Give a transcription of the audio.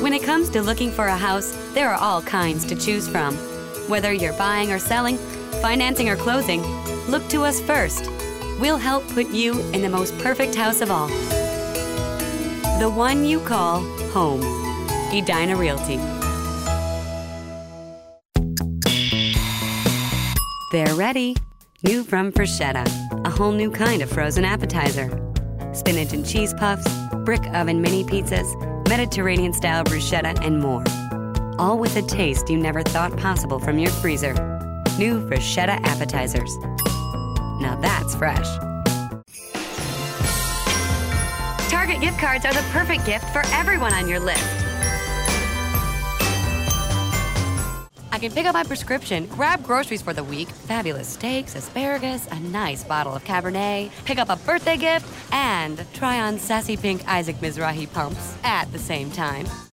When it comes to looking for a house, there are all kinds to choose from. Whether you're buying or selling, financing or closing, look to us first. We'll help put you in the most perfect house of all. The one you call home. Edina Realty. They're ready. New from Freschetta, a whole new kind of frozen appetizer. Spinach and cheese puffs, brick oven mini pizzas, Mediterranean-style bruschetta, and more. All with a taste you never thought possible from your freezer. New Freschetta appetizers. Now that's fresh. Target gift cards are the perfect gift for everyone on your list. I can pick up my prescription, grab groceries for the week, fabulous steaks, asparagus, a nice bottle of Cabernet, pick up a birthday gift, and try on sassy pink Isaac Mizrahi pumps at the same time.